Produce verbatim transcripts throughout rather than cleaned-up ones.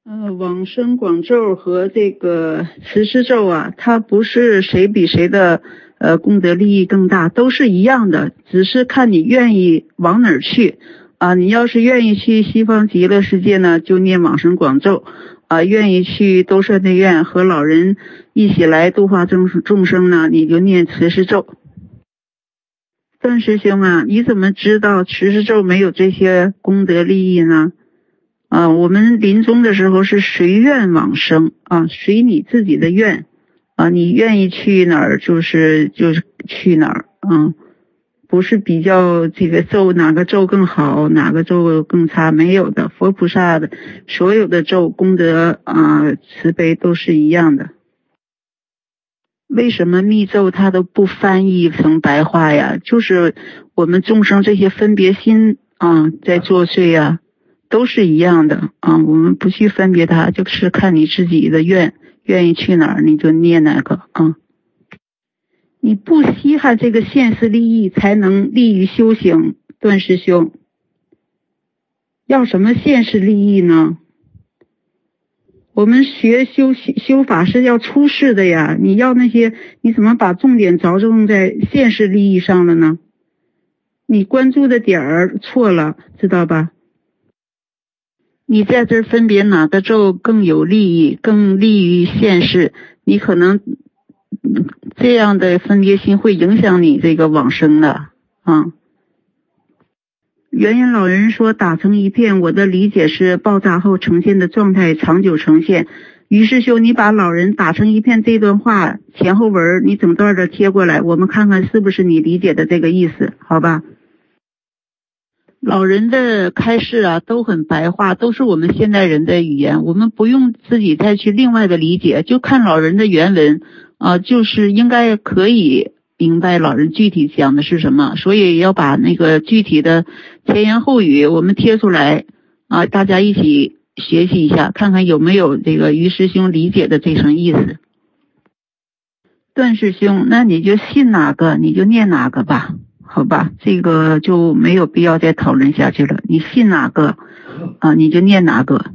呃，往生广咒和这个慈施咒啊，它不是谁比谁的呃功德利益更大，都是一样的，只是看你愿意往哪儿去啊。你要是愿意去西方极乐世界呢，就念往生广咒啊；愿意去兜率内院和老人一起来度化众众生呢，你就念慈施咒。段师兄啊，你怎么知道慈施咒没有这些功德利益呢？啊，我们临终的时候是随愿往生啊，随你自己的愿啊，你愿意去哪儿就是就是去哪儿啊，不是比较这个咒哪个咒更好，哪个咒更差，没有的。佛菩萨的所有的咒功德啊慈悲都是一样的。为什么密咒它都不翻译成白话呀？就是我们众生这些分别心啊在作祟呀。都是一样的啊，我们不去分别它，就是看你自己的愿，愿意去哪儿你就念哪个啊。你不稀罕这个现世利益，才能利于修行。段师兄，要什么现世利益呢？我们学修修法是要出世的呀，你要那些，你怎么把重点着重在现世利益上了呢？你关注的点儿错了，知道吧？你在这儿分别哪个咒更有利益，更利于现世，你可能这样的分别心会影响你这个往生的啊。圆圆老人说打成一片，我的理解是爆炸后呈现的状态长久呈现。于师兄，你把老人打成一片这段话前后文你整段的贴过来，我们看看是不是你理解的这个意思，好吧？老人的开示啊都很白话，都是我们现代人的语言，我们不用自己再去另外的理解，就看老人的原文啊，就是应该可以明白老人具体讲的是什么，所以要把那个具体的前言后语我们贴出来啊，大家一起学习一下，看看有没有这个于师兄理解的这层意思。段师兄，那你就信哪个你就念哪个吧，好吧，这个就没有必要再讨论下去了。你信哪个啊，你就念哪个。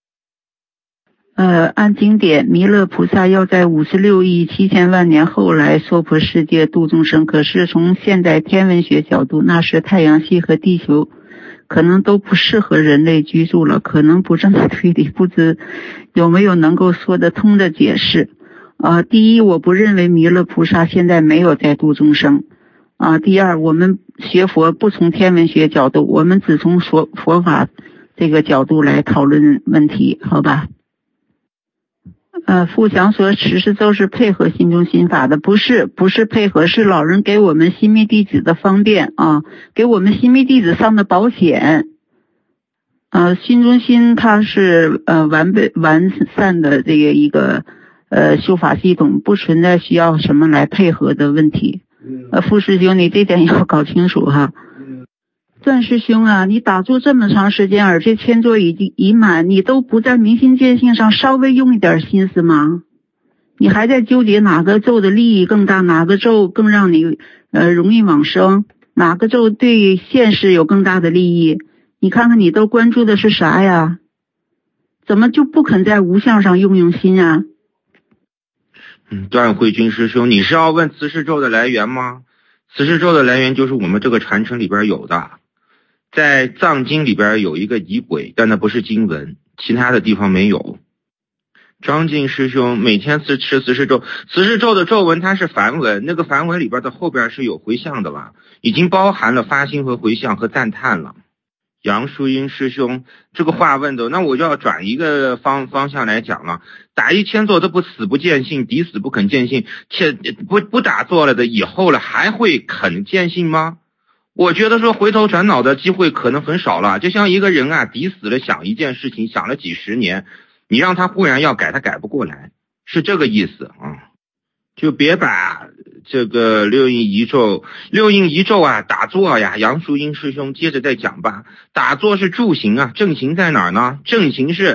呃，按经典，弥勒菩萨要在五十六亿七千万年后来娑婆世界度众生。可是从现代天文学角度，那时太阳系和地球可能都不适合人类居住了。可能不这么推理，不知有没有能够说得通的解释。呃，第一，我不认为弥勒菩萨现在没有在度众生。啊，第二，我们学佛不从天文学角度，我们只从佛佛法这个角度来讨论问题，好吧？呃，富强说持世咒是配合心中心法的，不是，不是配合，是老人给我们新密弟子的方便啊，给我们新密弟子上的保险。呃，心中心它是呃完备完善的这个一个呃修法系统，不存在需要什么来配合的问题。呃，傅师兄，你这点要搞清楚哈。段师兄啊，你打坐这么长时间，而且千座已经已满，你都不在明心见性上稍微用一点心思吗？你还在纠结哪个咒的利益更大，哪个咒更让你呃容易往生，哪个咒对现世有更大的利益？你看看你都关注的是啥呀？怎么就不肯在无相上用用心啊？ 嗯，段慧君师兄，你是要问慈施咒的来源吗？慈施咒的来源就是我们这个传承里边有的，在藏经里边有一个仪轨，但那不是经文，其他的地方没有。张静师兄每天持持慈施咒，慈施咒的咒文它是梵文，那个梵文里边的后边是有回向的吧，已经包含了发心和回向和赞叹了。杨淑英师兄，这个话问的，那我就要转一个方方向来讲了。打一千座都不死不见性，抵死不肯见性，且不不打坐了的以后了，还会肯见性吗？我觉得说回头转脑的机会可能很少了。就像一个人啊，抵死了想一件事情，想了几十年，你让他忽然要改，他改不过来，是这个意思啊。就别把这个六印仪咒，六印仪咒啊，打坐呀，杨淑英师兄接着再讲吧。打坐是助行啊，正行在哪儿呢？正行是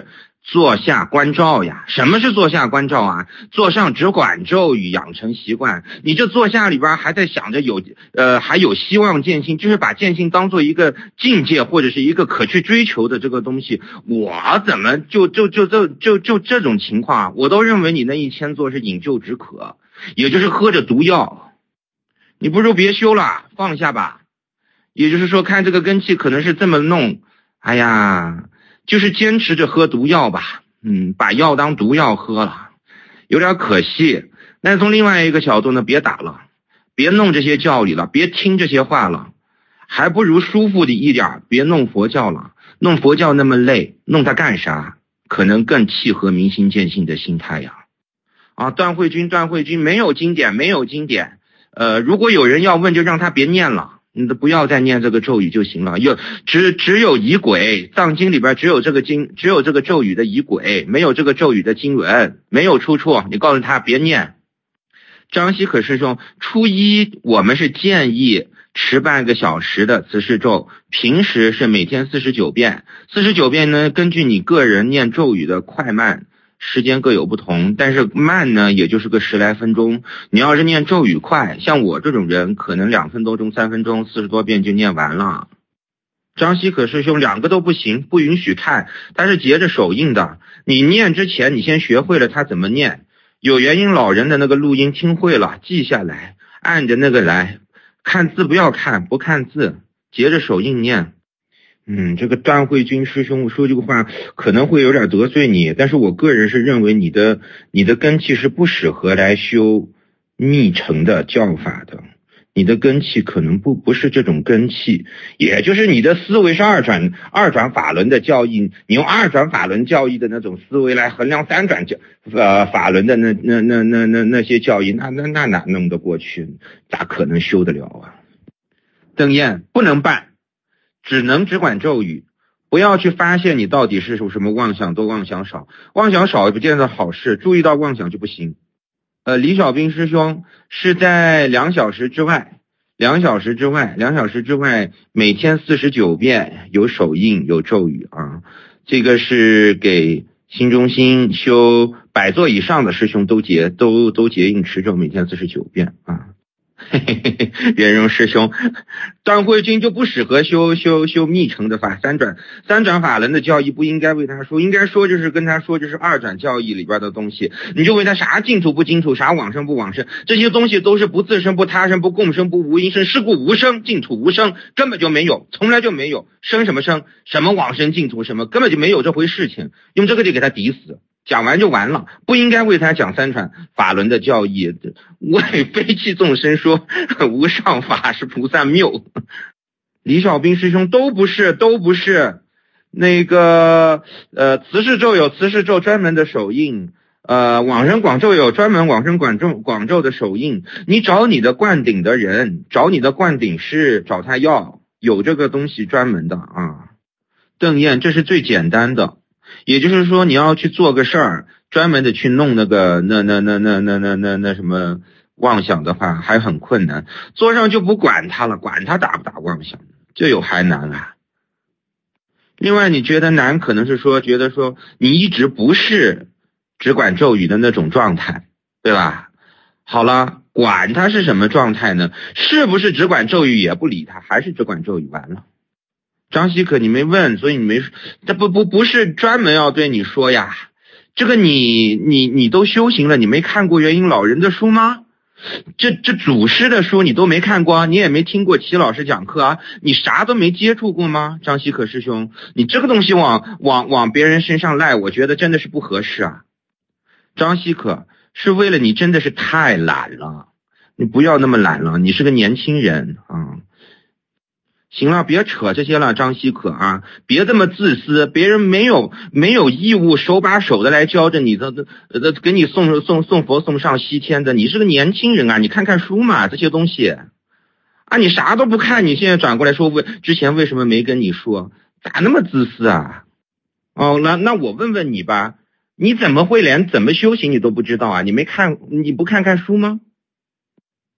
坐下观照呀。什么是坐下观照啊？坐上只管咒语，养成习惯。你这坐下里边还在想着有呃还有希望见性，就是把见性当做一个境界或者是一个可去追求的这个东西。我怎么就就就就就就这种情况，我都认为你那一千座是饮鸩止渴，也就是喝着毒药。你不如别修了，放下吧。也就是说，看这个根气可能是这么弄，哎呀，就是坚持着喝毒药吧，嗯，把药当毒药喝了，有点可惜。但是从另外一个角度呢，别打了，别弄这些教理了，别听这些话了，还不如舒服的一点，别弄佛教了，弄佛教那么累，弄它干啥？可能更契合明心见性的心态呀。啊，段慧君，段慧君，没有经典，没有经典。呃，如果有人要问，就让他别念了。你不要再念这个咒语就行了，有只只有仪轨，藏经里边只有这个经，只有这个咒语的仪轨，没有这个咒语的经文，没有出处。你告诉他别念。张希可师兄，初一我们是建议持半个小时的慈氏咒，平时是每天四十九遍，四十九遍呢，根据你个人念咒语的快慢，时间各有不同，但是慢呢也就是个十来分钟。你要是念咒语快，像我这种人可能两分多钟三分钟四十多遍就念完了。张希可师兄，两个都不行，不允许看，它是结着手印的。你念之前你先学会了它怎么念，有元音老人的那个录音听会了记下来，按着那个来，看字不要看，不看字，结着手印念。嗯，这个段慧君师兄说这个话可能会有点得罪你，但是我个人是认为你的你的根气是不适合来修密乘的教法的，你的根气可能不不是这种根气，也就是你的思维是二转二转法轮的教义，你用二转法轮教义的那种思维来衡量三转教呃法轮的那那那那那那些教义，那那那哪弄得过去？咋可能修得了啊？邓燕，不能办。只能只管咒语，不要去发现你到底是什么妄想，多妄想少，妄想少也不见得好事，注意到妄想就不行。呃，李小兵师兄是在两小时之外，两小时之外，两小时之外，每天四十九遍，有手印，有咒语啊。这个是给新中心修百座以上的师兄都结都都结印持咒，每天四十九遍啊。嘿嘿嘿，圆融师兄，段慧君就不适合修修修密乘的法，三转三转法轮的教义不应该为他说，应该说就是跟他说就是二转教义里边的东西，你就为他啥净土不净土，啥往生不往生，这些东西都是不自生不他生不共生不无因生，是故无生，净土无生，根本就没有，从来就没有，生什么生，什么往生净土什么，根本就没有这回事情，用这个就给他抵死。讲完就完了，不应该为他讲三传法轮的教义。为非气众生说无上法是菩萨谬。李小兵师兄都不是，都不是。那个呃，慈氏咒有慈氏咒专门的手印，呃，往生广咒有专门往生广咒广咒的手印。你找你的灌顶的人，找你的灌顶师，找他要，有这个东西专门的啊。邓燕，这是最简单的。也就是说，你要去做个事儿，专门的去弄那个那那那那那那那那什么妄想的话，还很困难。做上就不管他了，管他打不打妄想，这有还难啊。另外，你觉得难，可能是说觉得说你一直不是只管咒语的那种状态，对吧？好了，管他是什么状态呢？是不是只管咒语也不理他，还是只管咒语完了？张希可，你没问，所以你没，这不不不是专门要对你说呀。这个你你你都修行了，你没看过元音老人的书吗？这这祖师的书你都没看过，你也没听过齐老师讲课啊，你啥都没接触过吗？张希可师兄，你这个东西往往往别人身上赖，我觉得真的是不合适啊。张希可，是为了你真的是太懒了，你不要那么懒了，你是个年轻人啊。行了，别扯这些了，张希可啊，别这么自私，别人没有没有义务手把手的来教着你的，呃，给你送送送佛送上西天的。你是个年轻人啊，你看看书嘛，这些东西啊，你啥都不看，你现在转过来说为之前为什么没跟你说，咋那么自私啊？哦，那那我问问你吧，你怎么会连怎么修行你都不知道啊？你没看，你不看看书吗？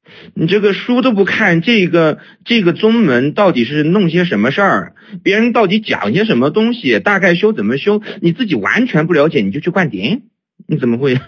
你这个书都不看，这个这个宗门到底是弄些什么事儿？别人到底讲些什么东西？大概修怎么修？你自己完全不了解，你就去灌顶？你怎么会？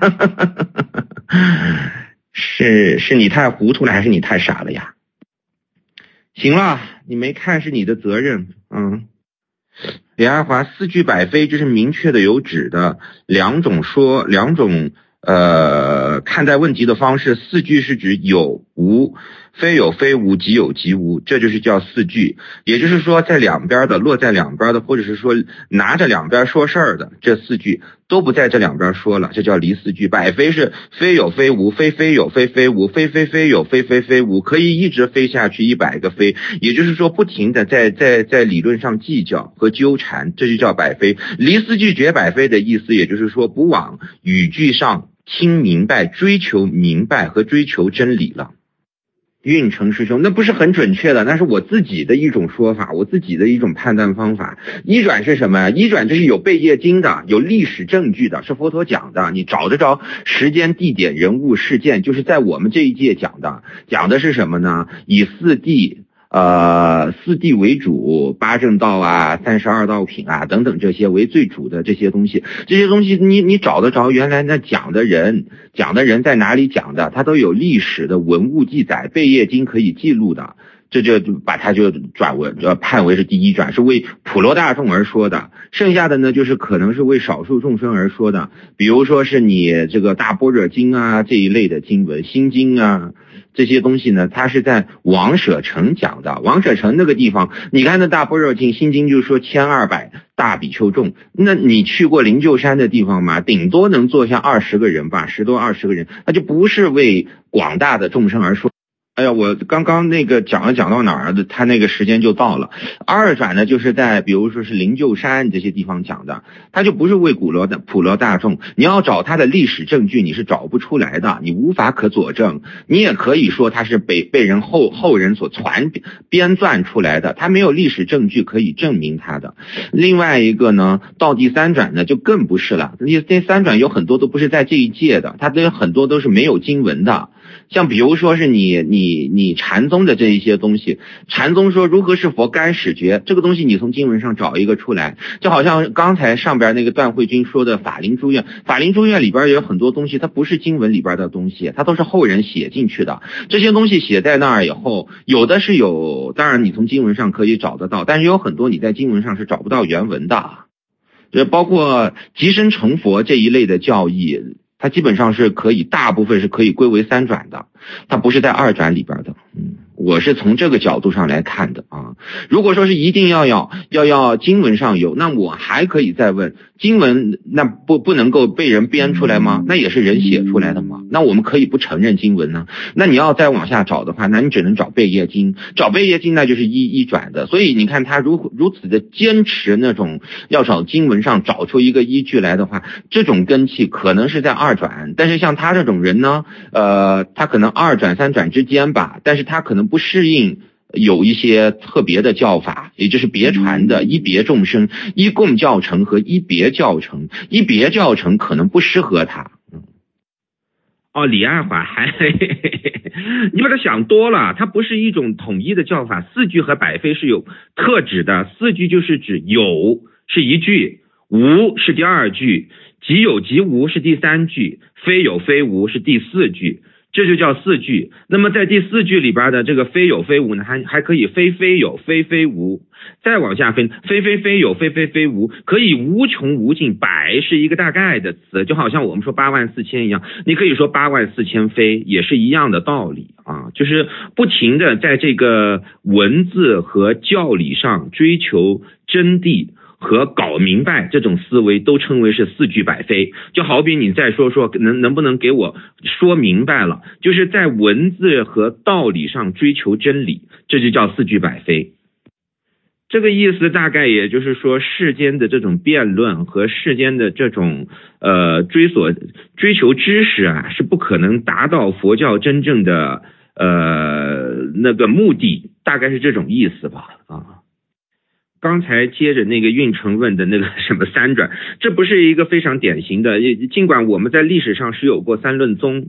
是是你太糊涂了，还是你太傻了呀？行了，你没看是你的责任。嗯，李爱华四句百非，这是明确的有指的两种说两种。呃，看待问题的方式，四句是指有无，非有非无，即有即无，这就是叫四句。也就是说，在两边的，落在两边的，或者是说拿着两边说事儿的，这四句都不在这两边说了，这叫离四句。百非是非有非无，非非有非非无，非非非有非非非无，可以一直飞下去一百个非，也就是说不停的在在在理论上计较和纠缠，这就叫百非。离四句绝百非的意思，也就是说不往语句上听明白，追求明白和追求真理了。运程师兄，那不是很准确的，那是我自己的一种说法，我自己的一种判断方法。一转是什么？一转这是有贝叶经的，有历史证据的，是佛陀讲的，你找得着时间、地点、人物、事件，就是在我们这一届讲的。讲的是什么呢？以四谛呃，四谛为主，八正道啊，三十二道品啊，等等这些为最主的这些东西，这些东西你你找得着原来那讲的人，讲的人在哪里讲的，他都有历史的文物记载，贝叶经可以记录的，这就把它就转为呃判为是第一转，是为普罗大众而说的。剩下的呢，就是可能是为少数众生而说的，比如说是你这个大般若经啊这一类的经文，心经啊。这些东西呢，它是在王舍城讲的。王舍城那个地方，你看那大般若经、心经，就是说千二百大比丘众。那你去过灵鹫山的地方吗？顶多能坐下二十个人吧，十多二十个人，那就不是为广大的众生而说。哎呀，我刚刚那个讲了讲到哪儿的，他那个时间就到了。二转呢，就是在比如说是灵鹫山这些地方讲的，他就不是为普罗的普罗大众。你要找他的历史证据，你是找不出来的，你无法可佐证。你也可以说他是被被人后后人所传编撰出来的，他没有历史证据可以证明他的。另外一个呢，到第三转呢就更不是了。第三转有很多都不是在这一届的，他的很多都是没有经文的。像比如说是你你你禅宗的这一些东西，禅宗说如何是佛干始觉，这个东西你从经文上找一个出来，就好像刚才上边那个段慧君说的法林书院，法林书院里边也有很多东西，它不是经文里边的东西，它都是后人写进去的。这些东西写在那儿以后，有的是有，当然你从经文上可以找得到，但是有很多你在经文上是找不到原文的。这包括即身成佛这一类的教义，它基本上是可以，大部分是可以归为三转的，它不是在二转里边的。嗯，我是从这个角度上来看的啊。如果说是一定要要要要经文上有，那我还可以再问，经文那不不能够被人编出来吗？那也是人写出来的吗？那我们可以不承认经文呢？那你要再往下找的话，那你只能找贝叶经，找贝叶经那就是一一转的。所以你看他如如此的坚持那种要找经文上找出一个依据来的话，这种根气可能是在二转。但是像他这种人呢，呃，他可能二转三转之间吧，但是他可能不适应有一些特别的教法，也就是别传的一别众生、一共教程和一别教程，一别教程可能不适合他。哦，李爱华还你把它想多了，它不是一种统一的教法。四句和百非是有特指的，四句就是指有是一句，无是第二句，即有即无是第三句，非有非无是第四句，这就叫四句。那么在第四句里边的这个非有非无呢，还还可以非非有非非无，再往下分非非非有非非非无，可以无穷无尽。百是一个大概的词，就好像我们说八万四千一样，你可以说八万四千非，也是一样的道理啊。就是不停的在这个文字和教理上追求真谛和搞明白，这种思维都称为是四句百非。就好比你再说说能能不能给我说明白了，就是在文字和道理上追求真理，这就叫四句百非。这个意思大概也就是说，世间的这种辩论和世间的这种呃追索追求知识啊，是不可能达到佛教真正的呃那个目的，大概是这种意思吧啊。刚才接着那个运程问的那个什么三转，这不是一个非常典型的，尽管我们在历史上是有过三论宗，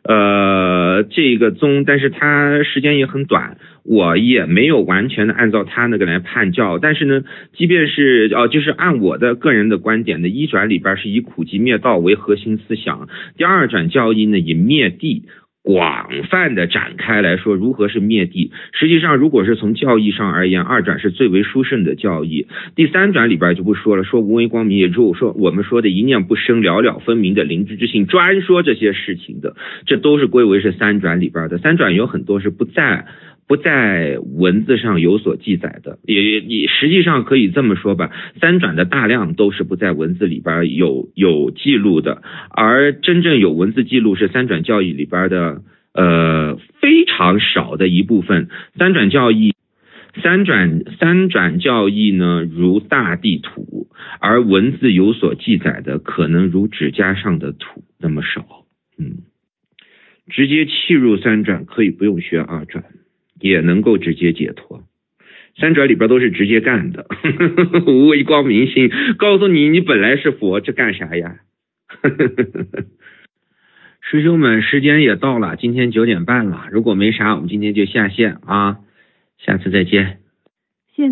呃这个宗，但是它时间也很短，我也没有完全的按照他那个来判教。但是呢，即便是哦、呃，就是按我的个人的观点呢，一转里边是以苦集灭道为核心思想，第二转教义呢以灭地广泛的展开来说如何是灭地。实际上如果是从教义上而言，二转是最为殊胜的教义。第三转里边就不说了，说无为光明，也就是说我们说的一念不生了了分明的灵知之性，专说这些事情的，这都是归为是三转里边的。三转有很多是不在不在文字上有所记载的，也也实际上可以这么说吧，三转的大量都是不在文字里边有有记录的，而真正有文字记录是三转教义里边的呃非常少的一部分。三转教义三转三转教义呢如大地土，而文字有所记载的可能如指甲上的土那么少。嗯，直接契入三转可以不用学二转，也能够直接解脱。三转里边都是直接干的，无为光明心告诉你，你本来是佛，这干啥呀？师兄们，时间也到了，今天九点半了，如果没啥，我们今天就下线啊，下次再见。